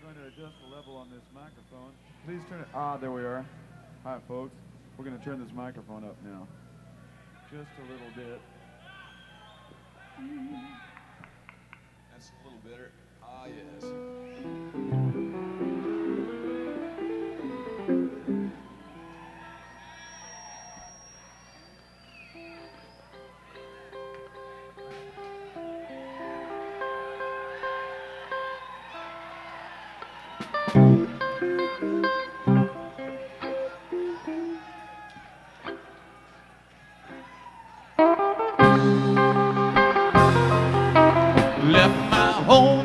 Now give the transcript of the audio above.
going to adjust the level on this microphone. Please turn it. Ah, there we are. Hi, folks. We're going to turn this microphone up now. Just a little bit. That's a little better. Ah, yes. Left my home